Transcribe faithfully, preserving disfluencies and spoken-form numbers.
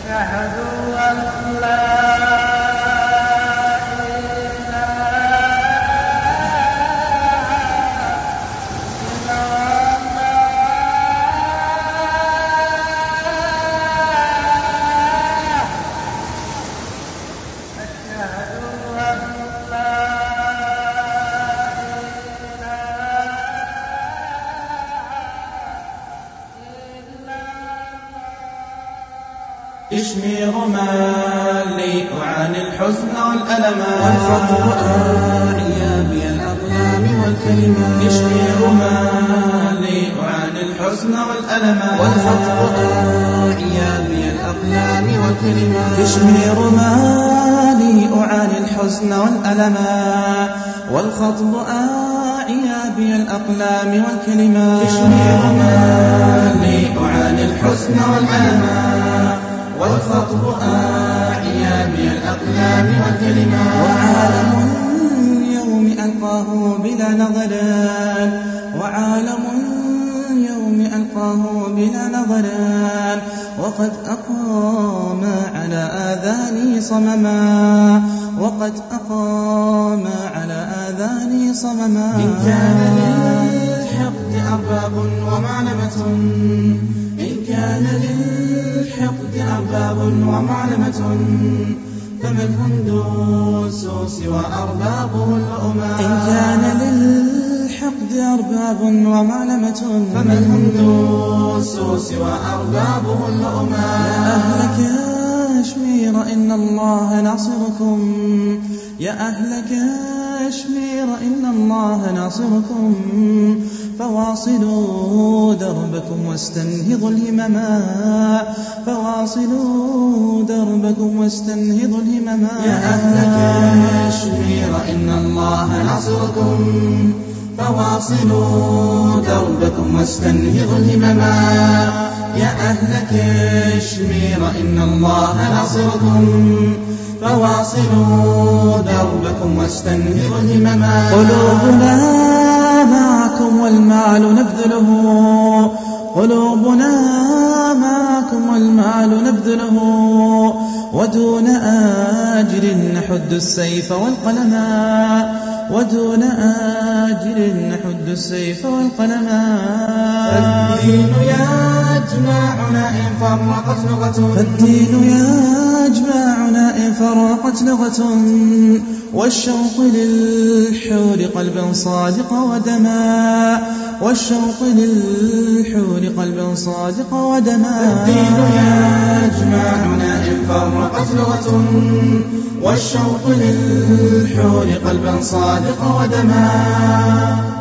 اشمير ما لي عن الحزن والألم والفقر أعيا بي الأقلام والكلمات اشمير ما لي عن الحزن والألم والفقر أعيا بي الأقلام والكلمات اشمير ما لي عن الحزن والألم والخطب أعيا بي الأقلام والكلمات اشمير ما لي عن الحزن والألم والخطب أعيا بي الأقلام والكلمات وعالم اليوم ألقاه بلا نظران وعالم اليوم ألقاه بلا نظران وقد أقام على آذاني صمما وقد أقام على آذاني صمما إن كان للحقد أرباب ومعلمة إن كان للحقد أرباب ومعلمة فما الهندوس سوى أربابه الأمم إن كان للحقد أرباب ومعلمة فما الهندوس سوى أربابه الأمم يا أهل كشمير إن الله ناصركم يا أهل كشمير إن الله ناصركم فواصلوا دربكم واستنهضوا الهمما فواصلوا دربكم واستنهضوا الهمما يا أهل كشمير إن الله ناصركم فواصلوا دربكم واستنهضوا الهمما يا أهل كشمير إن الله ناصركم فواصلوا دربكم واستنهضوا الهمما قلوبنا معكم والمال نبذله قلوبنا معكم والمال نبذله ودون آجر نحد السيف والقلم ودون آجر نحد السيف والقلم الدين يجمعنا إن فرقت لغة فالدين يجمعنا إن فرقت لغة والشوق للحور قلبا صادق ودما والشوق للحور قلبا صادق ودما الدين يجمعنا إن فرقت لغة والشوق للحور قلبا صادق ودما